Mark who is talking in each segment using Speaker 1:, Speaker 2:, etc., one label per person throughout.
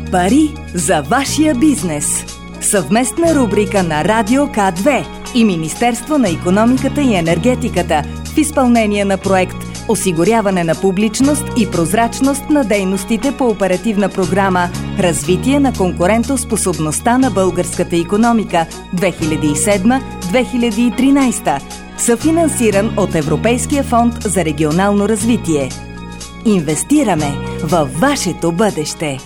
Speaker 1: Пари за вашия бизнес. Съвместна рубрика на Радио К2 и Министерство на икономиката и енергетиката в изпълнение на проект „Осигуряване на публичност и прозрачност на дейностите по оперативна програма „Развитие на конкурентоспособността на българската икономика 2007-2013“, съфинансиран от Европейския фонд за регионално развитие. Инвестираме във вашето бъдеще.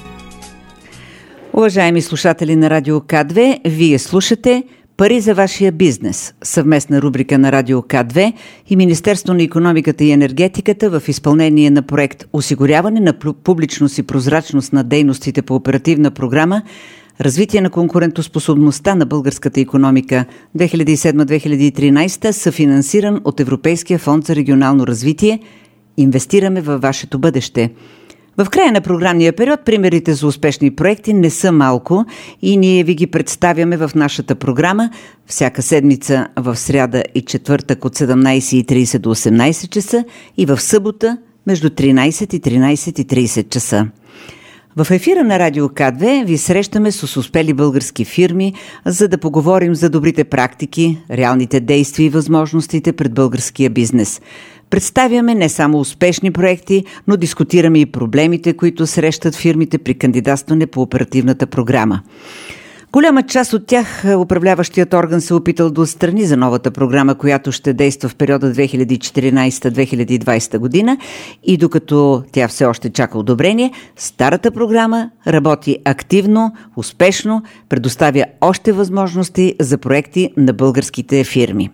Speaker 2: Уважаеми слушатели на Радио К2, вие слушате „Пари за вашия бизнес“, съвместна рубрика на Радио К2 и Министерство на икономиката и енергетиката в изпълнение на проект „Осигуряване на публичност и прозрачност на дейностите по оперативна програма „Развитие на конкурентоспособността на българската икономика 2007-2013“, съфинансиран от Европейския фонд за регионално развитие. Инвестираме във вашето бъдеще. В края на програмния период примерите за успешни проекти не са малко и ние ви ги представяме в нашата програма всяка седмица в сряда и четвъртък от 17:30 до 18 часа и в събота между 13 и 13:30 часа. В ефира на Радио К2 ви срещаме с успели български фирми, за да поговорим за добрите практики, реалните действия и възможностите пред българския бизнес. Представяме не само успешни проекти, но дискутираме и проблемите, които срещат фирмите при кандидатстване по оперативната програма. Голяма част от тях управляващият орган се опитал да отстрани за новата програма, която ще действа в периода 2014-2020 година и докато тя все още чака одобрение, старата програма работи активно, успешно, предоставя още възможности за проекти на българските фирми.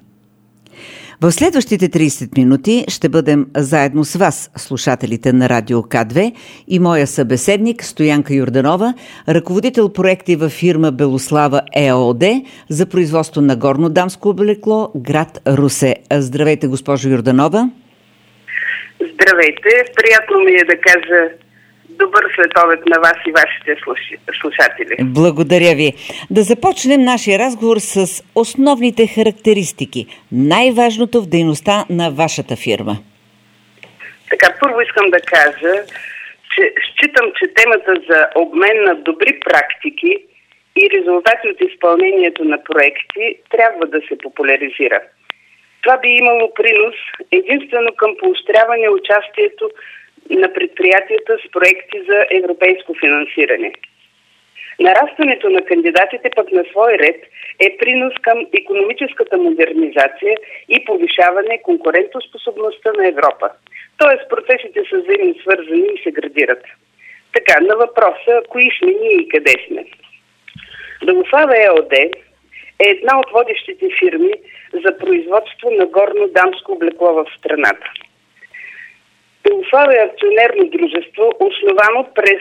Speaker 2: В следващите 30 минути ще бъдем заедно с вас, слушателите на Радио К2 и моя събеседник Стоянка Йорданова, ръководител проекти във фирма Белослава ЕООД за производство на горно дамско облекло, град Русе. Здравейте, госпожо Йорданова.
Speaker 3: Здравейте, приятно ми е да кажа добър следобед на вас и вашите слушатели.
Speaker 2: Благодаря ви. Да започнем нашия разговор с основните характеристики. Най-важното в дейността на вашата фирма.
Speaker 3: Така, първо искам да кажа, че считам, че темата за обмен на добри практики и резултати от изпълнението на проекти трябва да се популяризира. Това би имало принос единствено към поощряване участието на предприятията с проекти за европейско финансиране. Нарастването на кандидатите пък на свой ред е принос към икономическата модернизация и повишаване конкурентоспособността на Европа. Тоест процесите са взаимно свързани и се градират. Така, на въпроса, кои сме ние и къде сме? Белослава ЕООД е една от водещите фирми за производство на горно дамско облекло в страната. Белослава е акционерно дружество, основано през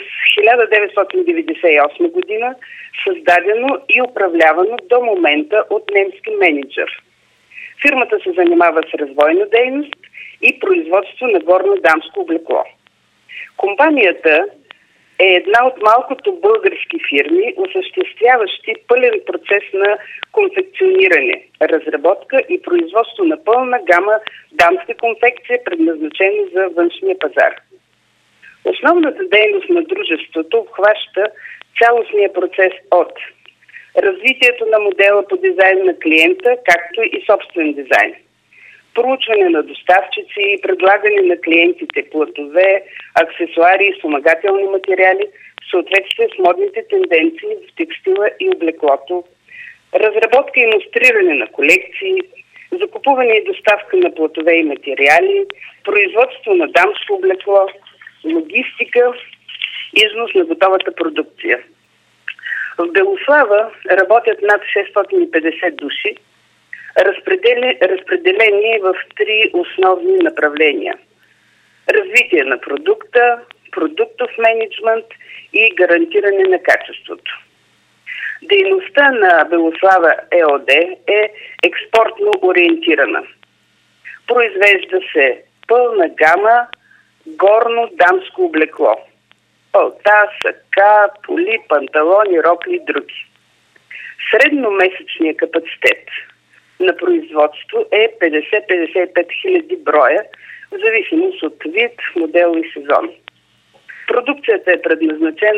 Speaker 3: 1998 година, създадено и управлявано до момента от немски мениджър. Фирмата се занимава с развойна дейност и производство на горно дамско облекло. Компанията е една от малкото български фирми, осъществяващи пълен процес на конфекциониране, разработка и производство на пълна гама дамска конфекция, предназначена за външния пазар. Основната дейност на дружеството обхваща цялостния процес от развитието на модела по дизайн на клиента, както и собствен дизайн, проучване на доставчици и предлагане на клиентите платове, аксесуари и спомагателни материали в съответствие с модните тенденции в текстила и облеклото, разработка и илюстриране на колекции, закупуване и доставка на платове и материали, производство на дамско облекло, логистика, износ на готовата продукция. В Белослава работят над 650 души, разпределени в 3 основни направления: развитие на продукта, продуктов мениджмънт и гарантиране на качеството. Дейността на Белослава ЕООД е експортно ориентирана. Произвежда се пълна гама горно дамско облекло: палта, сака, поли, панталони, рокли и други. Средномесечният капацитет на производство е 50-55 хиляди броя, в зависимост от вид, модел и сезон. Продукцията е предназначена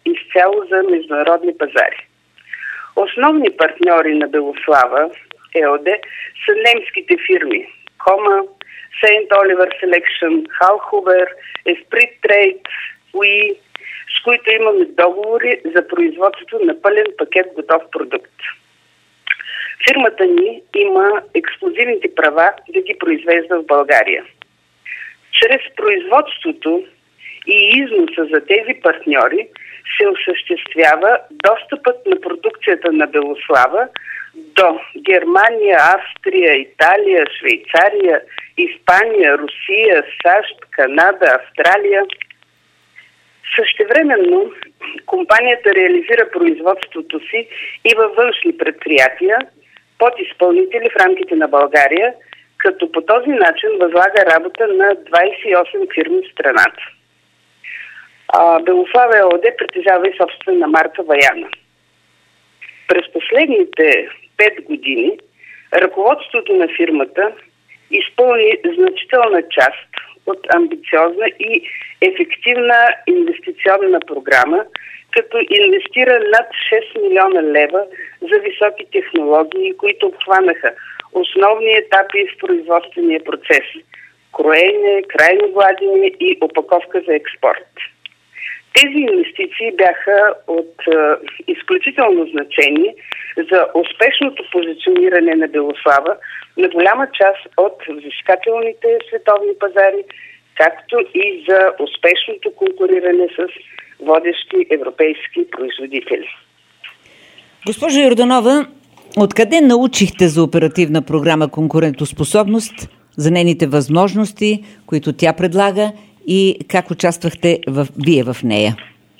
Speaker 3: изцяло за международни пазари. Основни партньори на Белослава ЕОД са немските фирми Кома, Saint Oliver Selection, Halhuber, Esprit Trade, UI, с които имаме договори за производство на пълен пакет готов продукт. Фирмата ни има ексклузивните права да ги произвежда в България. Чрез производството и износа за тези партньори се осъществява достъпът на продукцията на Белослава до Германия, Австрия, Италия, Швейцария, Испания, Русия, САЩ, Канада, Австралия. Същевременно компанията реализира производството си и във външни предприятия, подизпълнители в рамките на България, като по този начин възлага работа на 28 фирми в страната. Белослава ЕОД притежава и собствена марка Ваяна. През последните 5 години ръководството на фирмата изпълни значителна част от амбициозна и ефективна инвестиционна програма, като инвестира над 6 милиона лева за високи технологии, които обхванаха основни етапи в производствения процес – кроене, крайно гладене и опаковка за експорт. Тези инвестиции бяха от изключително значение за успешното позициониране на Белослава на голяма част от взискателните световни пазари, както и за успешното конкуриране с водещи европейски производители.
Speaker 2: Госпожо Йорданова, откъде научихте за оперативна програма «Конкурентоспособност», за нейните възможности, които тя предлага и как участвахте вие в нея?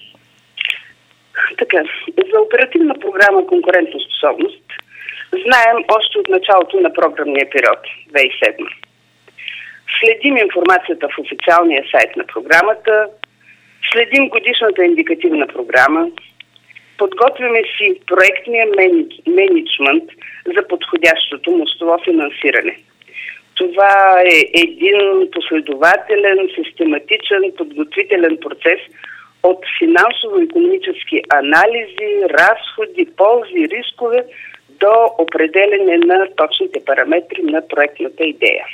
Speaker 3: Така, за оперативна програма «Конкурентоспособност» знаем още от началото на програмния период 2007. Следим информацията в официалния сайт на програмата, следим годишната индикативна програма, подготвяме си проектния менеджмент за подходящото мостово финансиране. Това е един последователен, систематичен, подготвителен процес от финансово-икономически анализи, разходи, ползи, рискове до определене на точните параметри на проектната идея.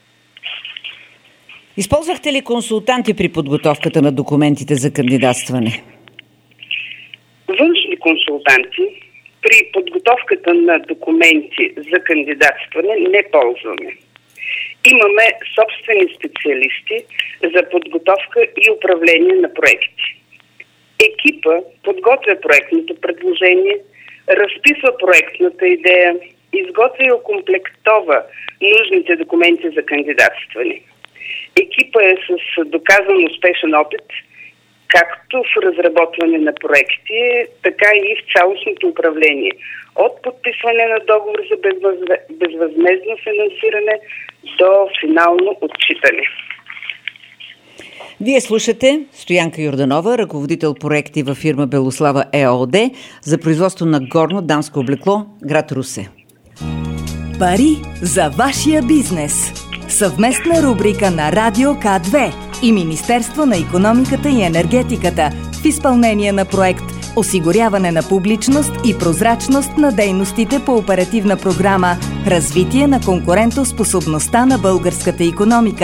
Speaker 2: Използвахте ли консултанти при подготовката на документите за кандидатстване?
Speaker 3: Външни консултанти при подготовката на документи за кандидатстване не ползваме. Имаме собствени специалисти за подготовка и управление на проекти. Екипа подготвя проектното предложение, разписва проектната идея, изготвя и окомплектова нужните документи за кандидатстване. Екипа е с доказан успешен опит, както в разработване на проекти, така и в цялостното управление. От подписване на договор за безвъзмездно финансиране до финално отчитане.
Speaker 2: Вие слушате Стоянка Йорданова, ръководител проекти във фирма Белослава ЕОД за производство на горно дамско облекло, град Русе.
Speaker 1: Пари за вашия бизнес. Съвместна рубрика на Радио К2 и Министерство на икономиката и енергетиката в изпълнение на проект осигуряване на публичност и прозрачност на дейностите по оперативна програма Развитие на конкурентоспособността на българската икономика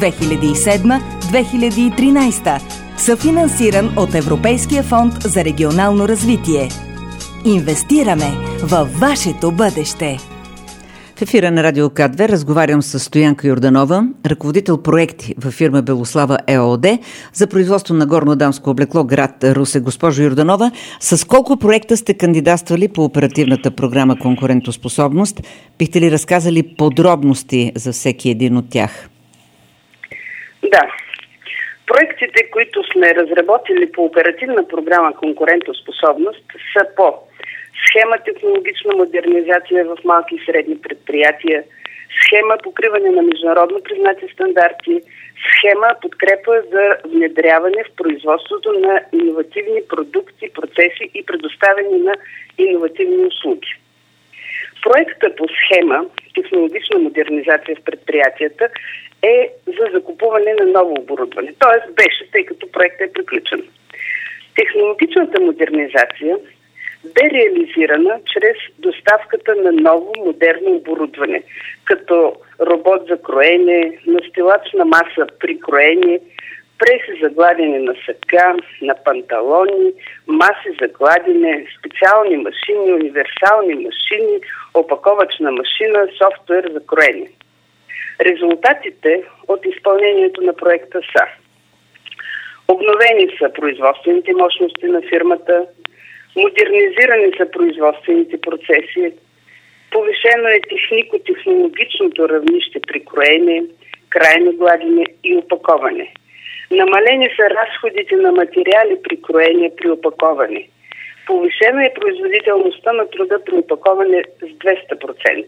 Speaker 1: 2007-2013, съфинансиран от Европейския фонд за регионално развитие. Инвестираме във вашето бъдеще.
Speaker 2: В ефира на Радио К2 разговарям с Стоянка Йорданова, ръководител проекти във фирма Белослава ЕОД за производство на горно дамско облекло, град Русе. Госпожо Йорданова, с колко проекта сте кандидатствали по оперативната програма «Конкурентоспособност»? Бихте ли разказали подробности за всеки един от тях?
Speaker 3: Да. Проектите, които сме разработили по оперативна програма «Конкурентоспособност» са по схема технологична модернизация в малки и средни предприятия, схема покриване на международно признати стандарти, схема подкрепа за внедряване в производството на иновативни продукти, процеси и предоставяне на иновативни услуги. Проектът по схема технологична модернизация в предприятията е за закупуване на ново оборудване. Тоест беше, тъй като проектът е приключен. Технологичната модернизация бе реализирана чрез доставката на ново модерно оборудване, като робот за кроене, настилач на маса при кроене, преси за гладене на сака, на панталони, маси за гладене, специални машини, универсални машини, опаковачна машина, софтуер за кроене. Резултатите от изпълнението на проекта са: обновени са производствените мощности на фирмата, модернизирани са производствените процеси, повишено е технико-технологичното равнище при кроене, крайно гладене и опаковане. Намалени са разходите на материали при кроене, при опаковане. Повишена е производителността на труда при опаковане с 200%.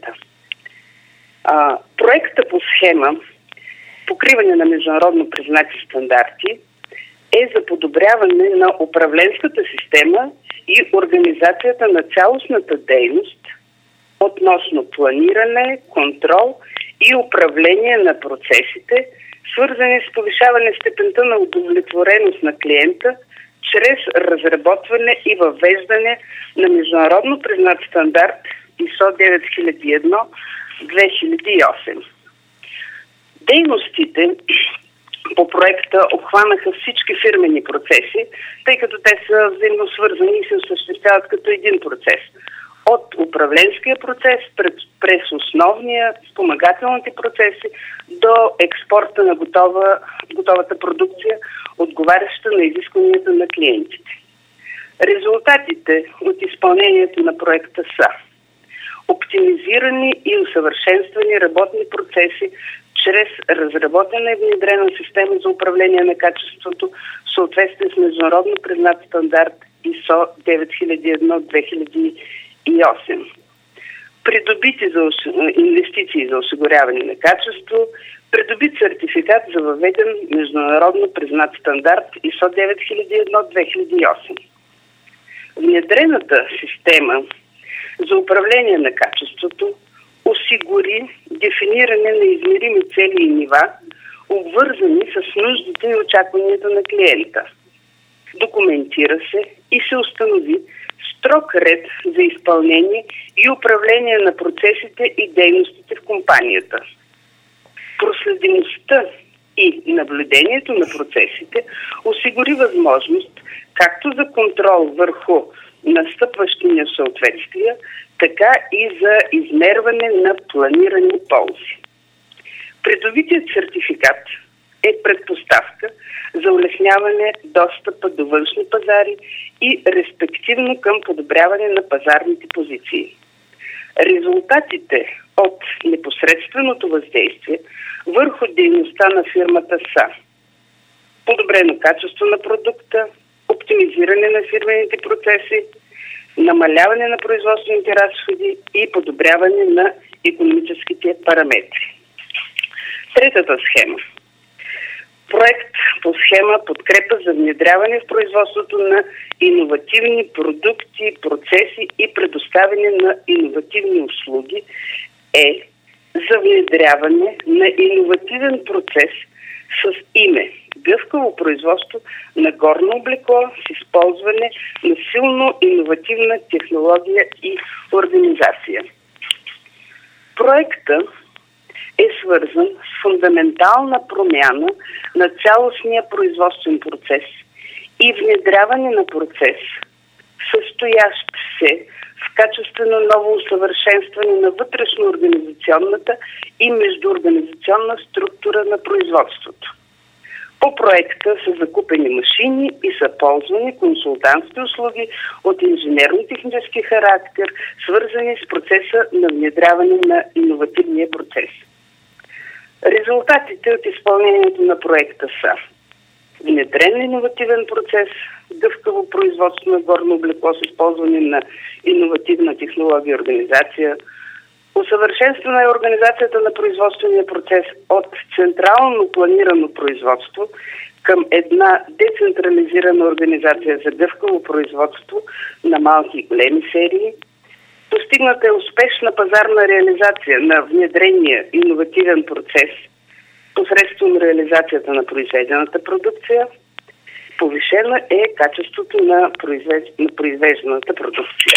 Speaker 3: Проекта по схема покриване на международно признати стандарти е за подобряване на управленската система и организацията на цялостната дейност относно планиране, контрол и управление на процесите, свързани с повишаване степента на удовлетвореност на клиента чрез разработване и въвеждане на международно признат стандарт ISO 9001-2008. Дейностите по проекта обхванаха всички фирмени процеси, тъй като те са взаимно свързани и се осъществяват като един процес. От управленския процес през основния, спомагателните процеси до експорта на готовата продукция, отговаряща на изискванията на клиентите. Резултатите от изпълнението на проекта са: оптимизирани и усъвършенствани работни процеси чрез разработена и внедрена система за управление на качеството в съответствие с международно признат стандарт ISO 9001-2008. Придобити за инвестиции за осигуряване на качество, придобит сертификат за въведен международно признат стандарт ISO 9001-2008. Внедрената система за управление на качеството осигури дефиниране на измерими цели и нива, обвързани с нуждите и очакванията на клиента. Документира се и се установи строг ред за изпълнение и управление на процесите и дейностите в компанията. Проследимостта и наблюдението на процесите осигури възможност както за контрол върху настъпващи несъответствия, така и за измерване на планирани ползи. Придобитият сертификат е предпоставка за улесняване достъпа до външни пазари и респективно към подобряване на пазарните позиции. Резултатите от непосредственото въздействие върху дейността на фирмата са: подобрено качество на продукта, оптимизиране на фирмените процеси, намаляване на производствените разходи и подобряване на икономическите параметри. Третата схема. Проект по схема подкрепа за внедряване в производството на иновативни продукти, процеси и предоставяне на иновативни услуги е за внедряване на иновативен процес с име гъвкаво производство на горно облекло с използване на силно иновативна технология и организация. Проектът е свързан с фундаментална промяна на цялостния производствен процес и внедряване на процес, състоящ се в качествено ново усъвършенстване на вътрешно-организационната и междуорганизационна структура на производството. По проекта са закупени машини и са ползвани консултантски услуги от инженерно-технически характер, свързани с процеса на внедряване на иновативния процес. Резултатите от изпълнението на проекта са: внедрен иновативен процес, гъвкаво производство на горно облекло с използване на иновативна технология и организация, усъвършенствана е организацията на производствения процес от централно планирано производство към една децентрализирана организация за гъвкаво производство на малки и големи серии. Постигната е успешна пазарна реализация на внедрения иновативен процес посредством реализацията на произведената продукция. Повишено е качеството на произвежданата продукция.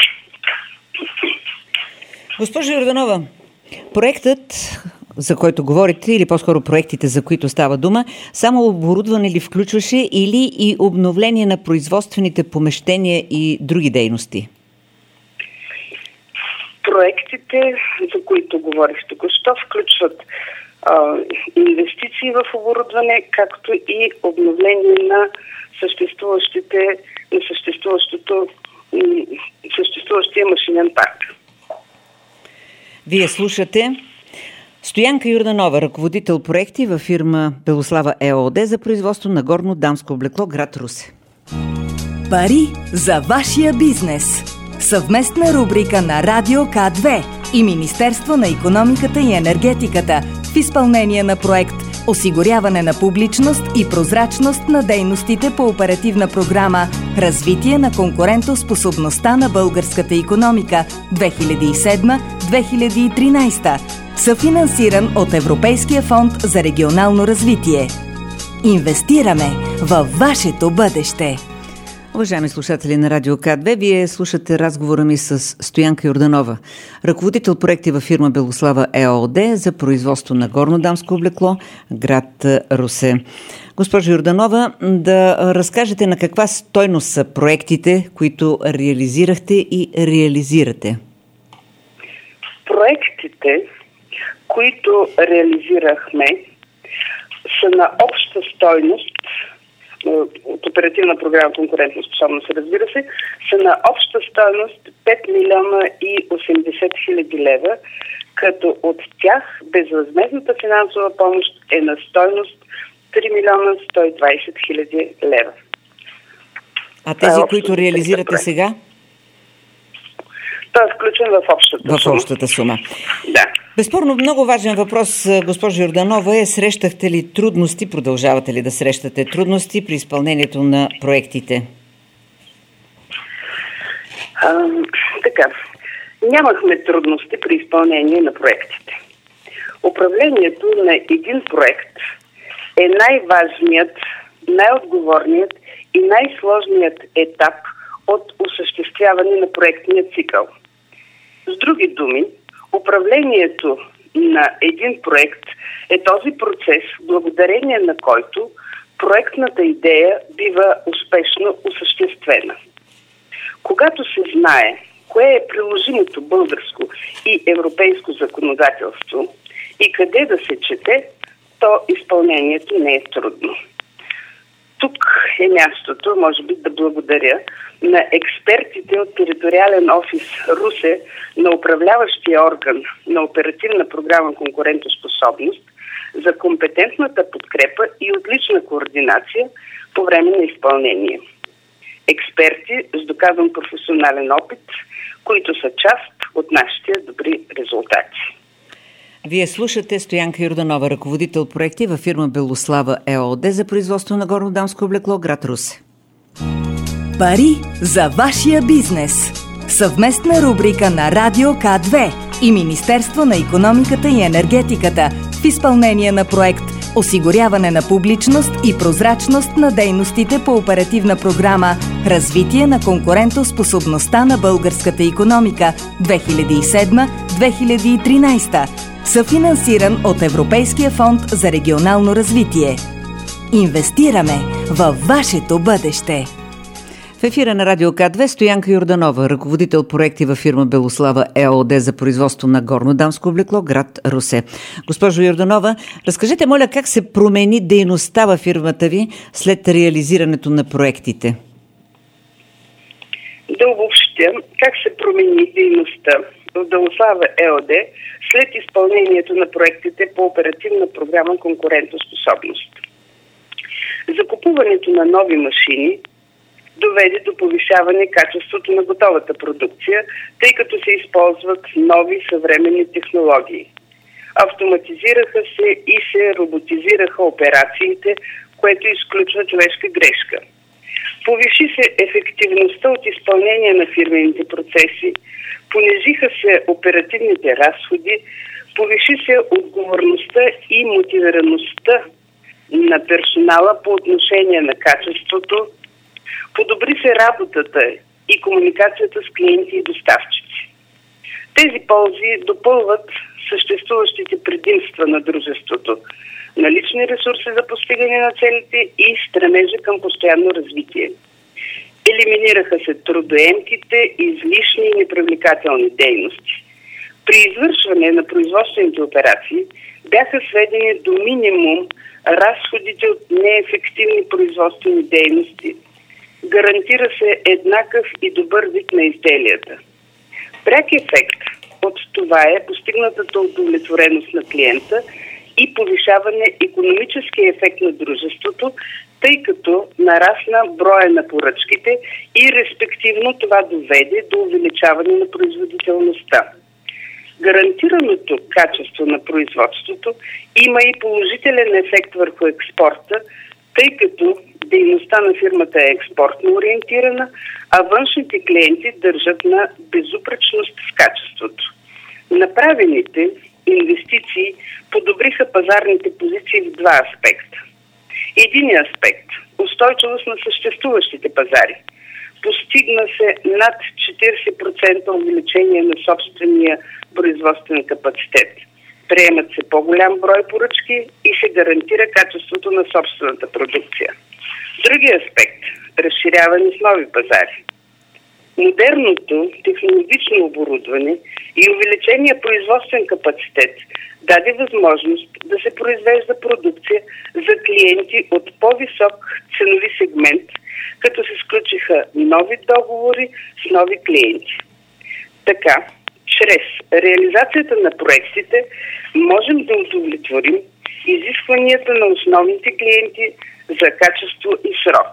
Speaker 2: Госпожо Йорданова, проектът, за който говорите, или по-скоро проектите, за които става дума, само оборудване ли включваше или и обновление на производствените помещения и други дейности?
Speaker 3: Проектите, за които говорих току-що, включват инвестиции в оборудване, както и обновление на съществуващия машинен парк.
Speaker 2: Вие слушате Стоянка Йорданова, ръководител проекти във фирма Белослава ЕООД за производство на горно дамско облекло, град Русе.
Speaker 1: Пари за вашия бизнес. Съвместна рубрика на Радио К2 и Министерство на икономиката и енергетиката в изпълнение на проект Осигуряване на публичност и прозрачност на дейностите по оперативна програма Развитие на конкурентоспособността на българската икономика 2007-2013, съфинансиран от Европейския фонд за регионално развитие. Инвестираме във вашето бъдеще!
Speaker 2: Уважаеми слушатели на Радио К2, вие слушате разговора ми с Стоянка Йорданова, ръководител проекти във фирма Белослава ЕООД за производство на горно дамско облекло, град Русе. Госпожо Йорданова, да разкажете на каква стойност са проектите, които реализирахте и реализирате?
Speaker 3: Проектите, които реализирахме, са на обща стойност от оперативна програма конкурентоспособност, разбира се, са на обща стойност 5 милиона и 80 хиляди лева, като от тях безвъзмездната финансова помощ е на стойност 3 милиона 120 хиляди лева.
Speaker 2: А тези, които реализирате сега?
Speaker 3: Той е включен в общата сума.
Speaker 2: В общата сума.
Speaker 3: Да.
Speaker 2: Безспорно много важен въпрос, госпожо Йорданова, е: срещахте ли трудности, продължавате ли да срещате трудности при изпълнението на проектите?
Speaker 3: Така. Нямахме трудности при изпълнение на проектите. Управлението на един проект е най-важният, най-отговорният и най-сложният етап от осъществяване на проектния цикъл. С други думи, управлението на един проект е този процес, благодарение на който проектната идея бива успешно осъществена. Когато се знае кое е приложимото българско и европейско законодателство и къде да се чете, то изпълнението не е трудно. Тук е мястото, може би, да благодаря на експертите от териториален офис Русе, на управляващия орган на оперативна програма конкурентоспособност за компетентната подкрепа и отлична координация по време на изпълнение. Експерти с доказан професионален опит, които са част от нашите добри резултати.
Speaker 2: Вие слушате Стоянка Йорданова, ръководител проекти във фирма Белослава ЕООД за производство на горно дамско облекло, град Русе.
Speaker 1: Пари за вашия бизнес. Съвместна рубрика на Радио К2 и Министерство на икономиката и енергетиката в изпълнение на проект Осигуряване на публичност и прозрачност на дейностите по оперативна програма Развитие на конкурентоспособността на българската икономика 2007-2013, съфинансиран от Европейския фонд за регионално развитие. Инвестираме във вашето бъдеще!
Speaker 2: В ефира на Радио К2 Стоянка Йорданова, ръководител проекти във фирма Белослава ЕООД за производство на горно дамско облекло, град Русе. Госпожо Йорданова, разкажете, моля, как се промени дейността във фирмата ви след реализирането на проектите?
Speaker 3: Да обобщя как се промени дейността в Белослава ЕООД след изпълнението на проектите по оперативна програма конкурентоспособност. Закупуването на нови машини доведе до повишаване качеството на готовата продукция, тъй като се използват нови съвременни технологии. Автоматизираха се и се роботизираха операциите, което изключва човешка грешка. Повиши се ефективността от изпълнение на фирмените процеси, понижиха се оперативните разходи, повиши се отговорността и мотивираността на персонала по отношение на качеството Подобри се работата и комуникацията с клиенти и доставчици. Тези ползи допълват съществуващите предимства на дружеството, налични ресурси за постигане на целите и стремежа към постоянно развитие. Елиминираха се трудоемките, излишни и непривлекателни дейности. При извършване на производствените операции бяха сведени до минимум разходите от неефективни производствени дейности. Гарантира се еднакъв и добър вид на изделията. Пряк ефект от това е постигнатата удовлетвореност на клиента и повишаване икономическия ефект на дружеството, тъй като нарасна броя на поръчките и респективно това доведе до увеличаване на производителността. Гарантираното качество на производството има и положителен ефект върху експорта, тъй като дейността на фирмата е експортно ориентирана, а външните клиенти държат на безупречност в качеството. Направените инвестиции подобриха пазарните позиции в два аспекта. Единият аспект – устойчивост на съществуващите пазари. Постигна се над 40% увеличение на собствения производствен капацитет. Приемат се по-голям брой поръчки и се гарантира качеството на собствената продукция. Другият аспект – разширяване с нови пазари. Модерното технологично оборудване и увеличения производствен капацитет даде възможност да се произвежда продукция за клиенти от по-висок ценови сегмент, като се сключиха нови договори с нови клиенти. Така, чрез реализацията на проектите можем да удовлетворим изискванията на основните клиенти за качество и срок.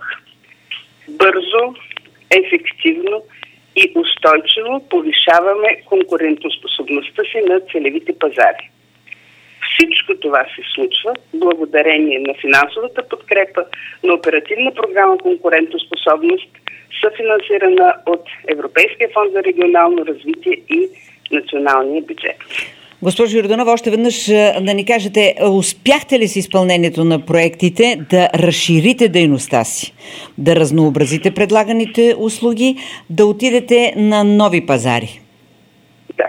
Speaker 3: Бързо, ефективно и устойчиво повишаваме конкурентоспособността си на целевите пазари. Всичко това се случва благодарение на финансовата подкрепа на оперативна програма конкурентоспособност, съфинансирана от Европейския фонд за регионално развитие и националния бюджет.
Speaker 2: Госпожо Йорданова, още веднъж да ни кажете, успяхте ли с изпълнението на проектите да разширите дейността си, да разнообразите предлаганите услуги, да отидете на нови пазари?
Speaker 3: Да.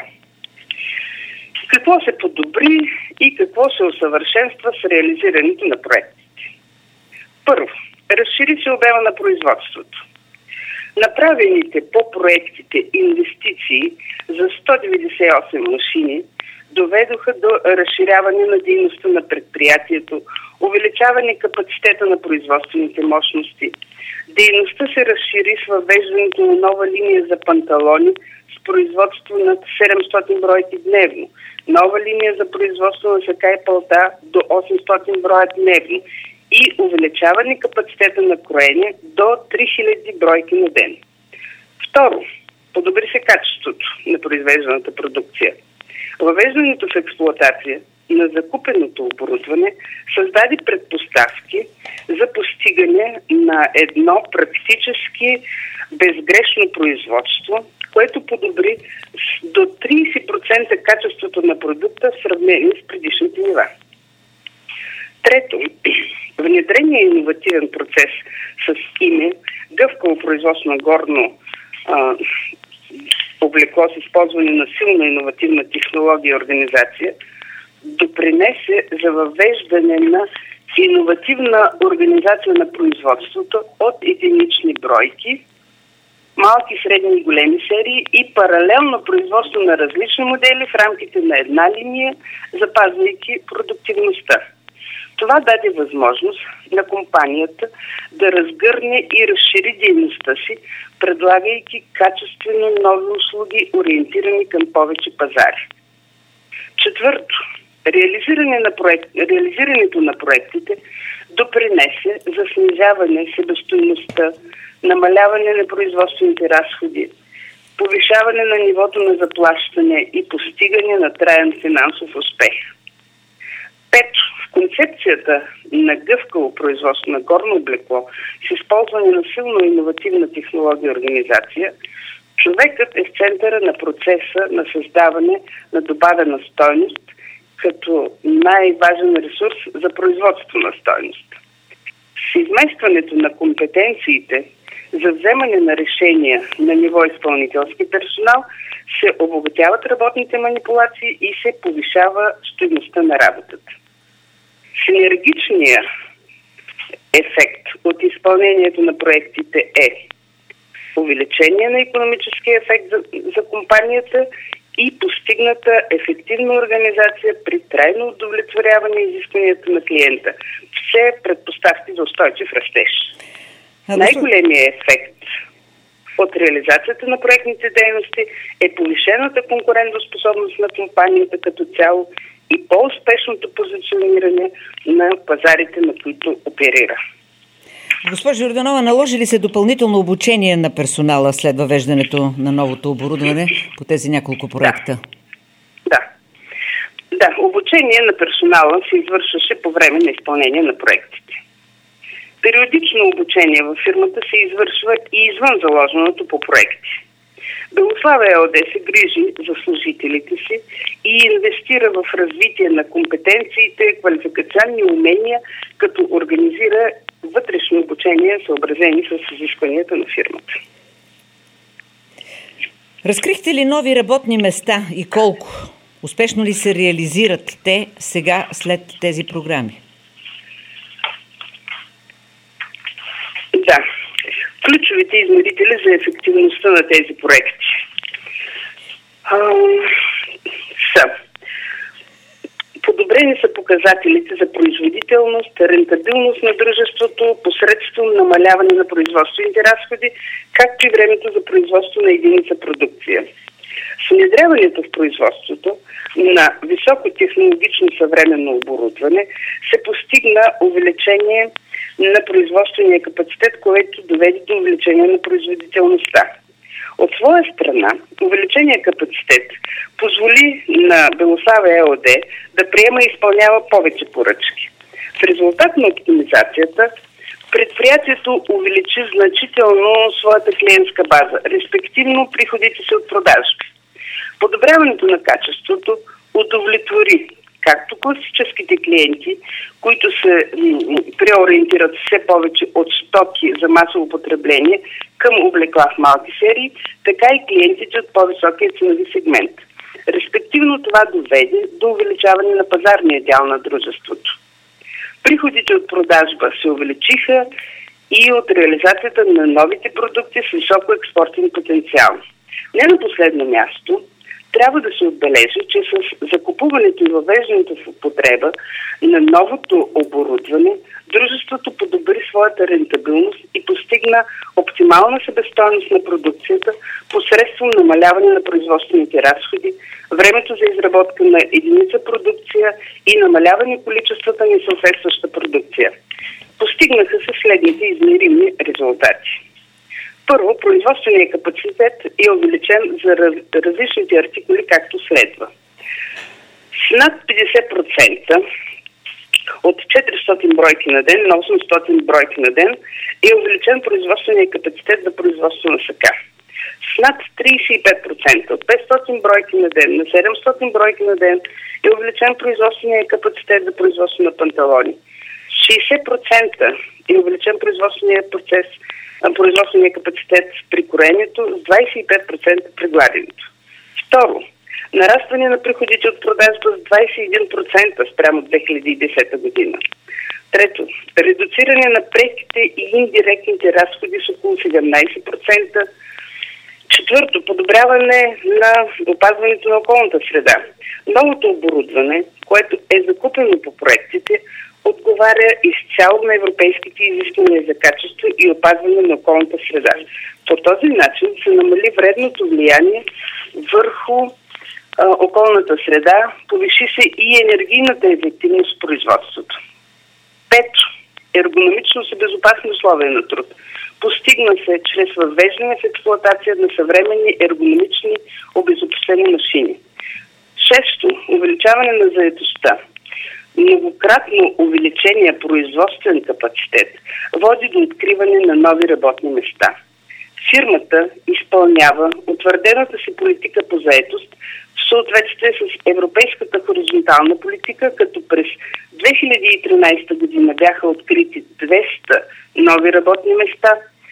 Speaker 3: Какво се подобри и какво се усъвършенства с реализирането на проектите? Първо, разшири се обема на производството. Направените по проектите инвестиции за 198 машини доведоха до разширяване на дейността на предприятието, увеличаване капацитета на производствените мощности. Дейността се разшири с въвеждането на нова линия за панталони с производство над 700 бройки дневно, нова линия за производство на сака и палта до 800 броя дневно и увеличаване капацитета на кроене до 3000 бройки на ден. Второ, подобри се качеството на произвежданата продукция. Въвеждането в експлоатация на закупеното оборудване създаде предпоставки за постигане на едно практически безгрешно производство, което подобри до 30% качеството на продукта в сравнение с предишните нива. Трето, внедрения иновативен процес с име гъвкаво производство на горно облекло с използване на силна иновативна технология и организация допринесе за въвеждане на иновативна организация на производството от единични бройки, малки, средни и големи серии и паралелно производство на различни модели в рамките на една линия, запазвайки продуктивността. Това даде възможност на компанията да разгърне и разшири дейността си, предлагайки качествено нови услуги, ориентирани към повече пазари. Четвърто, реализирането на проектите допринесе за снижаване себестойността, намаляване на производствените разходи, повишаване на нивото на заплащане и постигане на траен финансов успех. Пето, в концепцията на гъвкаво производство на горно облекло с използване на силно иновативна технология и организация, човекът е в центъра на процеса на създаване на добавена стойност като най-важен ресурс за производство на стойност. С изместването на компетенциите За вземане на решения на ниво изпълнителски персонал се обогатяват работните манипулации и се повишава стойността на работата. Синергичният ефект от изпълнението на проектите е увеличение на икономическия ефект за компанията и постигната ефективна организация при трайно удовлетворяване изискванията на клиента. Все предпоставки за устойчив растеж. Най-големият ефект от реализацията на проектните дейности е повишената конкурентоспособност на компанията като цяло и по-успешното позициониране на пазарите, на които оперира.
Speaker 2: Госпожо Йорданова, наложи ли се допълнително обучение на персонала след въвеждането на новото оборудване по тези няколко проекта?
Speaker 3: Да, обучение на персонала се извършваше по време на изпълнение на проектите. Периодично обучение във фирмата се извършва и извън заложеното по проекти. Белослава ЕООД се грижи за служителите си и инвестира в развитие на компетенциите, квалификационни умения, като организира вътрешно обучение, съобразени с изискванията на фирмата.
Speaker 2: Разкрихте ли нови работни места и колко? Успешно ли се реализират те сега след тези програми?
Speaker 3: Да. Ключовите измерители за ефективността на тези проекти са: подобрени са показателите за производителност, рентабилност на дружеството посредством намаляване на производствените разходи, както и времето за производство на единица продукция. С внедряването в производството на високотехнологично съвременно оборудване се постигна увеличение на производствения капацитет, което доведе до увеличение на производителността. От своя страна, увеличение капацитет позволи на Белослава ЕООД да приема и изпълнява повече поръчки. В резултат на оптимизацията, предприятието увеличи значително своята клиентска база, респективно приходите си от продажби. Подобряването на качеството удовлетвори както класическите клиенти, които се преориентират все повече от стоки за масово потребление към облекла в малки серии, така и клиентите от по-високия ценови сегмент. Респективно това доведе до увеличаване на пазарния дял на дружеството. Приходите от продажба се увеличиха и от реализацията на новите продукти с високо експортен потенциал. Не на последно място, трябва да се отбележи, че с закупуването и въвеждането в употреба на новото оборудване, дружеството подобри своята рентабилност и постигна оптимална себестойност на продукцията посредством намаляване на производствените разходи, времето за изработка на единица продукция и намаляване количествата несъответстваща продукция. Постигнаха се следните измерими резултати. Първо, производственият капацитет е увеличен за различните артикули, както следва. С над 50% от 400 бройки на ден на 800 бройки на ден е увеличен производственият капацитет за производство на сака. С над 35% от 500 бройки на ден на 700 бройки на ден е увеличен производственият капацитет за производство на панталони. С 60% е увеличен производственият капацитет при кореенето, с 25% при гладенето. Второ, нарастване на приходите от продажба с 21% спрямо 2010 година. Трето, редуциране на преките и индиректните разходи с около 17%. Четвърто, подобряване на опазването на околната среда. Новото оборудване, което е закупено по проектите, отговаря изцяло на европейските изисквания за качество и опазване на околната среда. По този начин се намали вредното влияние върху околната среда, повиши се и енергийната ефективност в производството. Пето, ергономичност и безопасни условия на труд. Постигна се чрез въвеждане в експлоатация на съвременни ергономични обезопасени машини. Шесто, увеличаване на заетостта. Многократно увеличение производствен капацитет води до откриване на нови работни места. Фирмата изпълнява утвърдената си политика по заетост в съответствие с европейската хоризонтална политика, като през 2013 година бяха открити 200 нови работни места.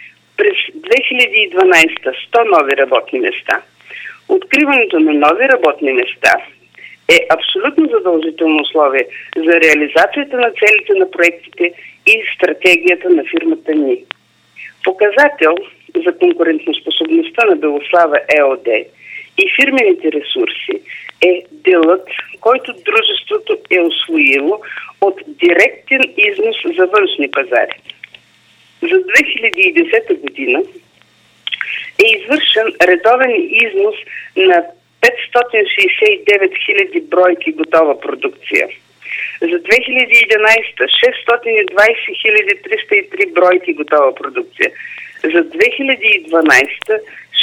Speaker 3: През 2012 100 нови работни места. Откриването на нови работни места е абсолютно задължително условие за реализацията на целите на проектите и стратегията на фирмата ни. Показател за конкурентоспособността на Белослава ЕООД и фирмените ресурси е делът, който дружеството е усвоило от директен износ за външни пазари. За 2010 година е извършен редовен износ на 569 000 бройки готова продукция. За 2011 620 303 бройки готова продукция. За 2012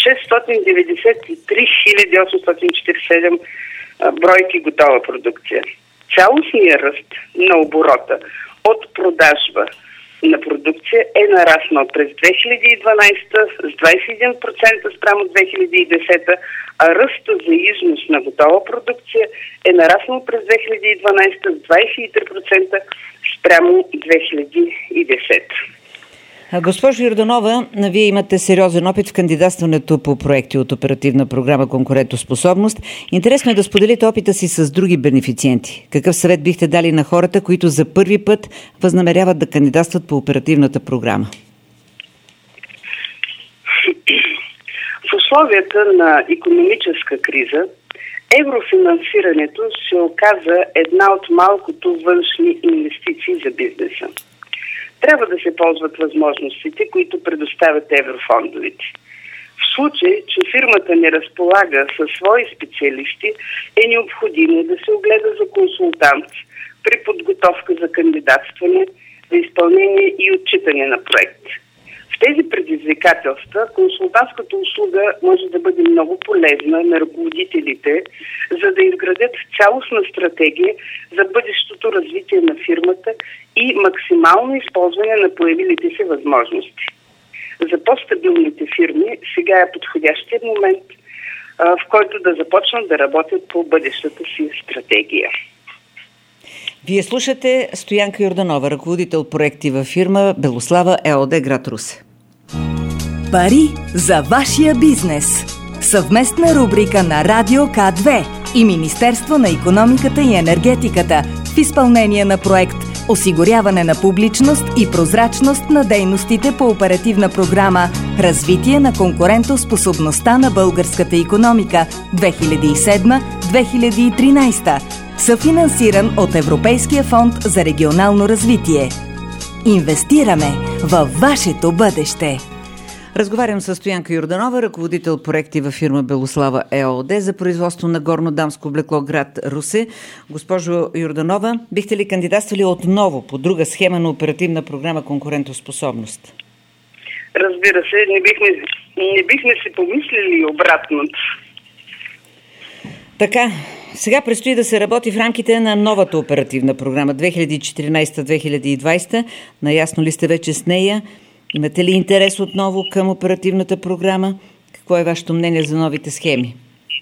Speaker 3: 693 847 бройки готова продукция. Цялостният ръст на оборота от продажба на продукция е нараснал през 2012 с 21% спрямо 2010, а ръста за износ на готова продукция е нараснал през 2012 с 23% спрямо 2010.
Speaker 2: Госпожо Йорданова, вие имате сериозен опит в кандидатстването по проекти от оперативна програма Конкурентоспособност. Интересно е да споделите опита си с други бенефициенти. Какъв съвет бихте дали на хората, които за първи път възнамеряват да кандидатстват по оперативната програма?
Speaker 3: В условията на икономическа криза, еврофинансирането се оказа една от малкото външни инвестиции за бизнеса. Трябва да се ползват възможностите, които предоставят еврофондовете. В случай, че фирмата не разполага със свои специалисти, е необходимо да се огледа за консултант при подготовка за кандидатстване, за изпълнение и отчитане на проект. В тези предизвикателства консултантската услуга може да бъде много полезна на ръководителите, за да изградят цялостна стратегия за бъдещото развитие на фирмата и максимално използване на появилите се възможности. За по-стабилните фирми сега е подходящият момент, в който да започнат да работят по бъдещата си стратегия.
Speaker 2: Вие слушате Стоянка Йорданова, ръководител проекти във фирма Белослава ЕООД, град Русе.
Speaker 1: Пари за вашия бизнес. Съвместна рубрика на Радио К2 и Министерство на икономиката и енергетиката в изпълнение на проект Осигуряване на публичност и прозрачност на дейностите по оперативна програма Развитие на конкурентоспособността на българската икономика 2007-2013, съфинансиран от Европейския фонд за регионално развитие. Инвестираме във вашето бъдеще.
Speaker 2: Разговарям с Стоянка Йорданова, ръководител проекти във фирма Белослава ЕООД за производство на горно дамско облекло, град Русе. Госпожо Йорданова, бихте ли кандидатствали отново по друга схема на оперативна програма Конкурентоспособност?
Speaker 3: Разбира се, не бихме си помислили обратното.
Speaker 2: Така, сега предстои да се работи в рамките на новата оперативна програма 2014-2020. Наясно ли сте вече с нея? Имате ли интерес отново към оперативната програма? Какво е вашето мнение за новите схеми?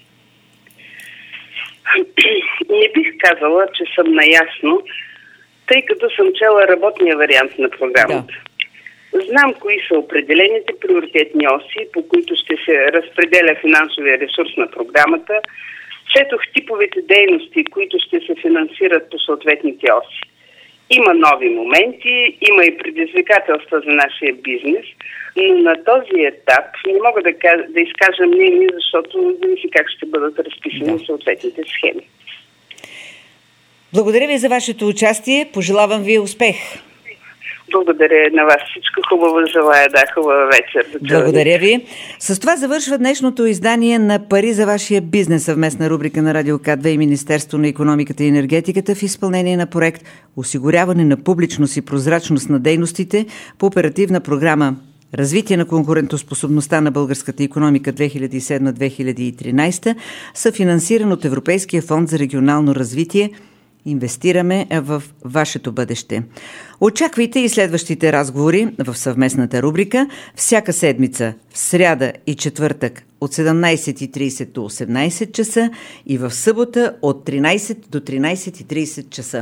Speaker 3: Не бих казала, че съм наясно, тъй като съм чела работния вариант на програмата. Да. Знам кои са определените приоритетни оси, по които ще се разпределя финансовия ресурс на програмата. Четох типовете дейности, които ще се финансират по съответните оси. Има нови моменти, има и предизвикателства за нашия бизнес, но на този етап не мога да изкажа мнение, защото зависи как ще бъдат разписани съответните схеми.
Speaker 2: Благодаря ви за вашето участие. Пожелавам ви успех.
Speaker 3: Благодаря на вас. Всичко хубаво желая. Да, хубава вечер.
Speaker 2: Благодаря ви. С това завършва днешното издание на Пари за вашия бизнес, съвместна рубрика на Радио К2 и Министерство на икономиката и енергетиката в изпълнение на проект Осигуряване на публичност и прозрачност на дейностите по оперативна програма Развитие на конкурентоспособността на българската икономика 2007-2013, съфинансиран от Европейския фонд за регионално развитие. Инвестираме в вашето бъдеще. Очаквайте и следващите разговори в съвместната рубрика всяка седмица в сряда и четвъртък от 17:30 до 18 часа и в събота от 13 до 13:30 часа.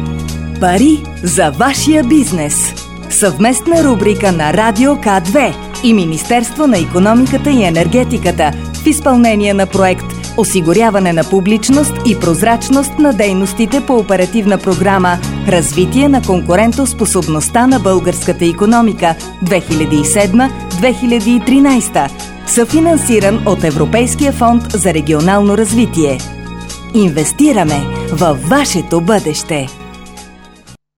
Speaker 1: Пари за вашия бизнес. Съвместна рубрика на Радио К2 и Министерство на икономиката и енергетиката в изпълнение на проект осигуряване на публичност и прозрачност на дейностите по оперативна програма Развитие на конкурентоспособността на българската икономика 2007-2013, съфинансиран от Европейския фонд за регионално развитие. Инвестираме във вашето бъдеще!